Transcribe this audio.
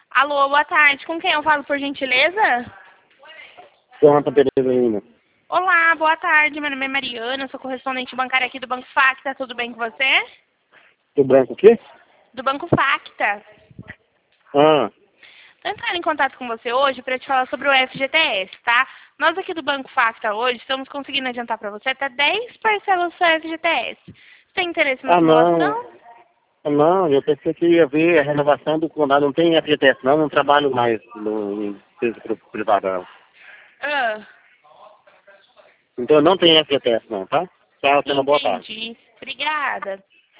Alô, boa tarde. Com quem eu falo, por gentileza? Jonathan Pereira. Olá, boa tarde. Meu nome é Mariana, sou correspondente bancária aqui do Banco Facta. Tudo bem com você? Do branco o quê? Do Banco Facta. Ah, Estou entrando em contato com você hoje para te falar sobre o FGTS, tá? Nós aqui do Banco Facta hoje estamos conseguindo adiantar para você até 10 parcelas do seu FGTS. Você tem interesse na não. simulação? Não, eu pensei que ia ver a renovação do condado. Não tem FGTS, não trabalho mais no empresa privada. Não. Ah, Então não tem FGTS, não, tá? Tchau, tenha uma boa tarde. entendi. Obrigada.